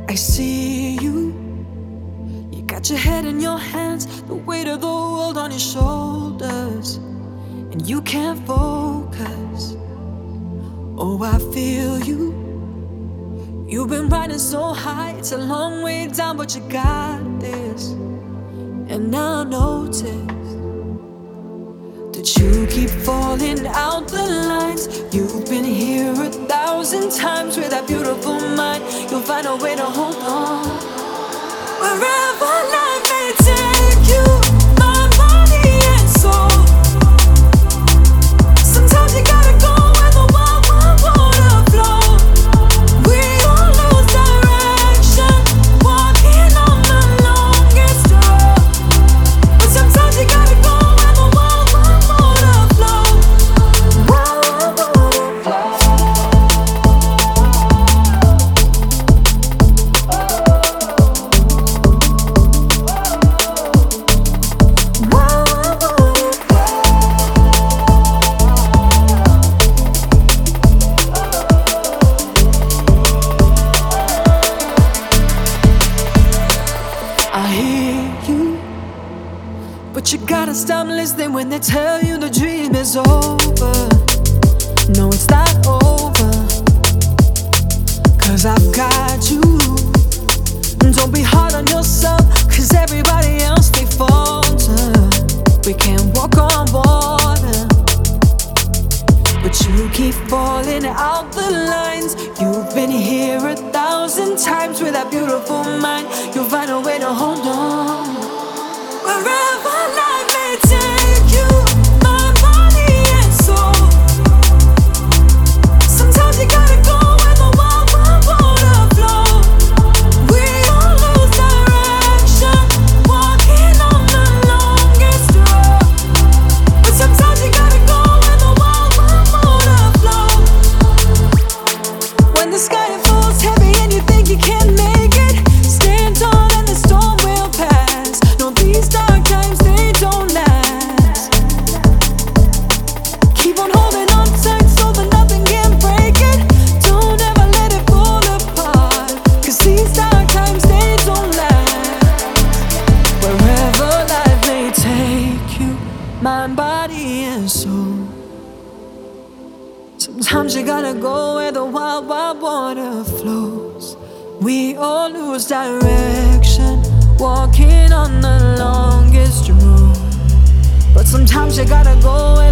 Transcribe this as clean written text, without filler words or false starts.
I see you. You got your head in your hands, the weight of the world on your shoulders, and you can't focus. Oh, I feel you. You've been riding so high, it's a long way down, but you got this. And now I notice that you keep falling out the lines. You've been here 1,000 times with that beautiful mind. You'll find a way to hold on. Wherever life may take you, my body and soul. Sometimes you gotta go where the wild, wild water flows. We all lose direction, walking on the longest road. But sometimes you gotta go where the wild, wild water flows. Wild, wild water flows. I hear you, but you gotta stop listening when they tell you the dream is over. No, it's not over, 'cause I've got you. Don't be hard on yourself, 'cause everybody else, they falter. We can't walk on water, but you keep falling out the lines. You've been here 1,000 times with that beautiful mind. You'll find a way to hold on. Wherever life may take you, my body and soul. Sometimes you gotta go where the wild, wild water flows. We all lose direction, walking on the longest road. But sometimes you gotta go where the wild, wild water flows. When the sky falls heavy and you think you can't make it, stand tall and the storm will pass. No, these dark times, they don't last. Keep on holding on tight so that nothing can break it. Don't ever let it fall apart, 'cause these dark times, they don't last. Wherever life may take you, mind, body and soul. Sometimes you gotta go where the wild, wild water flows. We all lose direction, walking on the longest road. But sometimes you gotta go where